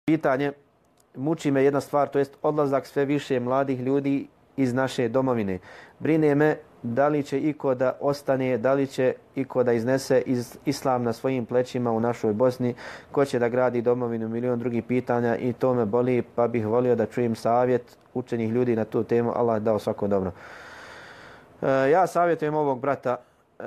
pitanje, muči me jedna stvar, to jest odlazak sve više mladih ljudi iz naše domovine. Brine me da li će iko da ostane, da li će iko da iznese islam na svojim plećima u našoj Bosni, ko će da gradi domovinu, milion drugih pitanja i to me boli, pa bih volio da čujem savjet učenih ljudi na tu temu. Allah dao svako dobro. Ja savjetujem ovog brata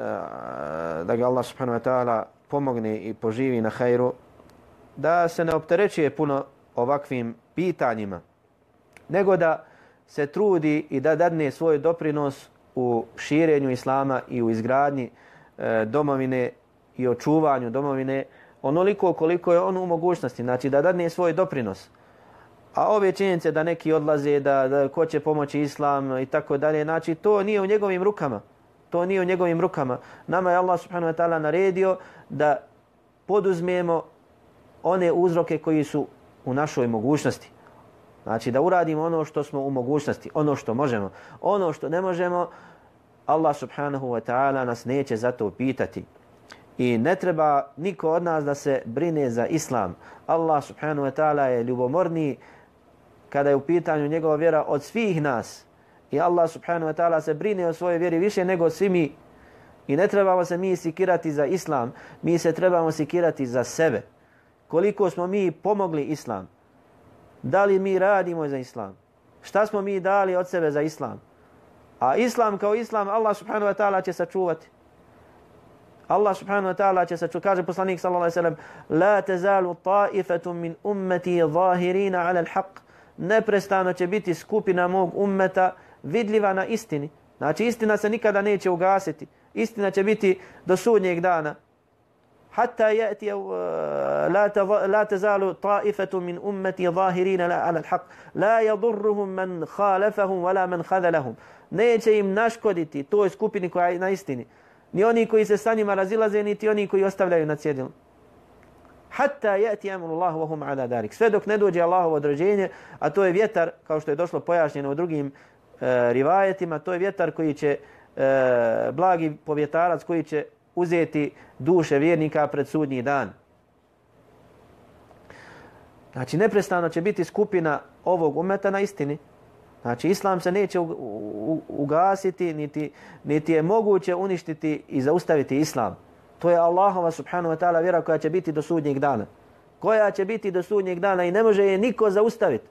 da ga Allah subhanahu wa ta'ala pomogne i poživi na hajru, da se ne opterećuje puno ovakvim pitanjima, nego da se trudi i da dadne svoj doprinos u širenju islama i u izgradnji domovine i očuvanju domovine onoliko koliko je on u mogućnosti, znači da dadne svoj doprinos. A ove činjenice da neki odlaze, da ko će pomoći islam i tako dalje, znači to nije u njegovim rukama. To nije u njegovim rukama. Nama je Allah subhanahu wa ta'ala naredio da poduzmemo one uzroke koji su u našoj mogućnosti. Znači da uradimo ono što smo u mogućnosti, ono što možemo. Ono što ne možemo, Allah subhanahu wa ta'ala nas neće za to pitati. I ne treba niko od nas da se brine za islam. Allah subhanahu wa ta'ala je ljubomorniji kada je u pitanju njegova vjera od svih nas. I Allah subhanahu wa ta'ala se brine o svojoj vjeri više nego svi mi. I ne trebamo se mi sikirati za islam, mi se trebamo sikirati za sebe. Koliko smo mi pomogli islam? Da li mi radimo za islam? Šta smo mi dali od sebe za islam? A islam kao islam Allah subhanahu wa ta'ala će sačuvati. Allah subhanahu wa ta'ala će sačuvati. Kaže poslanik sallallahu alejhi ve sellem: "La tazalu ta'ifatun min ummati zahirina 'ala al-haq." Neprestano će biti skupina mog ummeta vidljiva na istini. Znači istina se nikada neće ugasiti. Istina će biti do sudnjeg dana. Hatta yati la tazalu ta'ifatu min ummati zahirina ala al-haq la yadurruhum man khalafahum wala man khadalahum. Neće im naškoditi toj skupini koja je na istini. Ni oni koji se sa njima razilaze, niti oni koji ostavljaju na cjedilu. Hatta yati amrullahu wa hum ala dalik. Sve dok ne dođe Allahovo određenje, a to je vjetar, kao što je došlo pojašnjeno u drugim rivajetima, to je vjetar koji će blagi povjetarac koji će uzeti duše vjernika pred sudnji dan. Znači neprestano će biti skupina ovog umeta na istini. Znači islam se neće ugasiti, niti je moguće uništiti i zaustaviti islam. To je Allahova subhanahu wa ta'ala vjera koja će biti do sudnjeg dana. Koja će biti do sudnjeg dana i ne može je niko zaustaviti.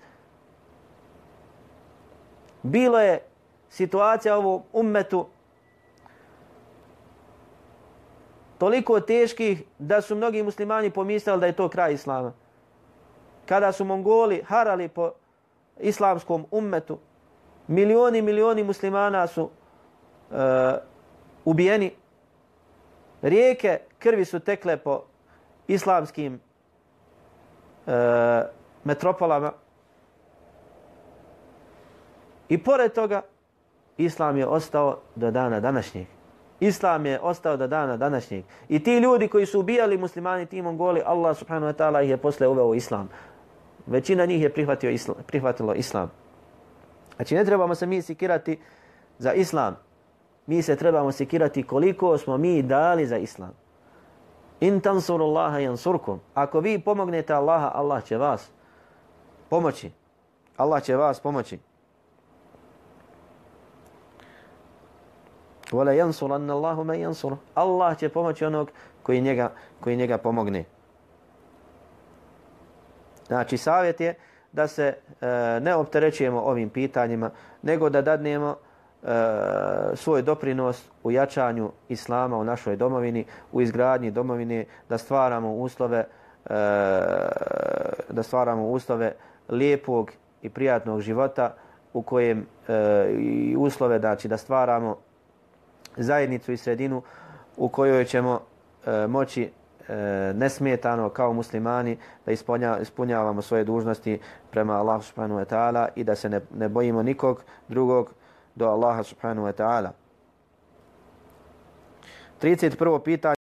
Bilo je situacija u ovom ummetu toliko teških da su mnogi muslimani pomislili da je to kraj islama. Kada su Mongoli harali po islamskom ummetu, milioni muslimana su ubijeni. Rijeke krvi su tekle po islamskim metropolama. I pored toga, islam je ostao do dana današnjeg. Islam je ostao do dana današnjeg. I ti ljudi koji su ubijali muslimani, ti Mongoli, Allah subhanahu wa ta'ala ih je posle uveo u islam. Većina njih je prihvatilo islam. Znači ne trebamo se mi sikirati za islam. Mi se trebamo sikirati koliko smo mi dali za islam. In tansurullaha yansurkum. Ako vi pomognete Allaha, Allah će vas pomoći. Allah će vas pomoći. Wala yansuranna Allahu man yansur. Allah će pomoći onog koji njega pomogne. Znači savjet je da se ne opterećujemo ovim pitanjima, nego da dadnemo svoj doprinos u jačanju islama u našoj domovini, u izgradnji domovine, da stvaramo uslove lijepog i prijatnog života u kojem i uslove, znači da stvaramo zajednicu i sredinu u kojoj ćemo moći nesmetano kao muslimani da ispunjavamo svoje dužnosti prema Allahu subhanahu wa ta'ala i da se ne bojimo nikog drugog do Allaha subhanahu wa ta'ala. 31. pitanje.